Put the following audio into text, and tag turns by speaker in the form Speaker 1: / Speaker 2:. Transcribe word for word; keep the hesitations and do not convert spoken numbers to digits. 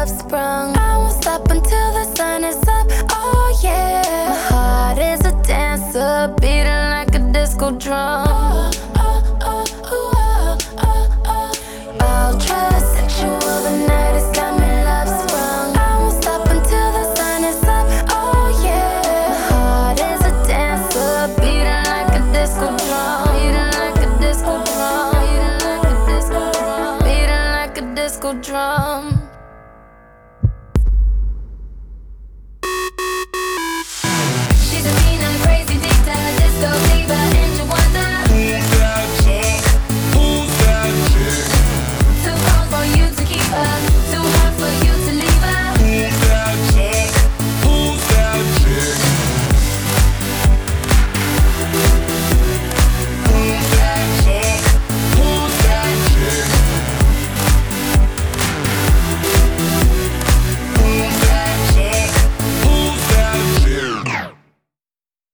Speaker 1: love sprung. I won't stop until the sun is up, oh yeah. My heart is a dancer, beating like a disco drum. Oh, oh, oh, oh, oh, oh. I'll try sexual, the night has got me love sprung. I won't stop until the sun is up, oh yeah. My heart is a dancer, beating like a disco drum. Beating like a disco drum. Beating like a disco drum. Beating like a disco drum.